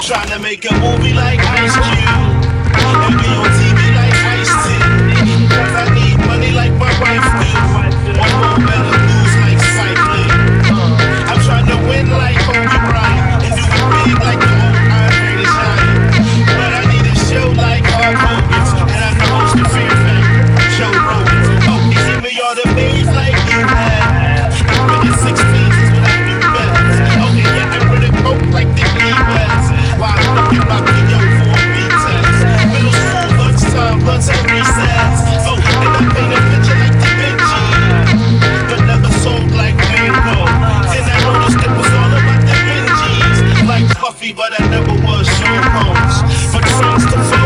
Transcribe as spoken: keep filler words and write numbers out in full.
trying to make a movie like Ice Cube and be on T V like Ice-T. Cause I need money like my wife do. One more better lose like Spike Lee. I'm trying to win like Kobe Bryant and do it big like the old Andre the Giant. But I need a show like Hulk Hogan's, and I'm the host of Fear Factor, Joe Rogan. Oh, you give me all the babes like you have. But in sixteens is what I do best. Okay, yeah, I'm with a coke like the E-West. While I'm looking my P O for a B-test. Middle school, lunchtime, lunch and recess. Oh, and I paint a picture like the Vinci, but never sold like Van Gogh. Then I noticed it was all about the Benjis. Like Buffy, but I never was Sean Holmes. But songs to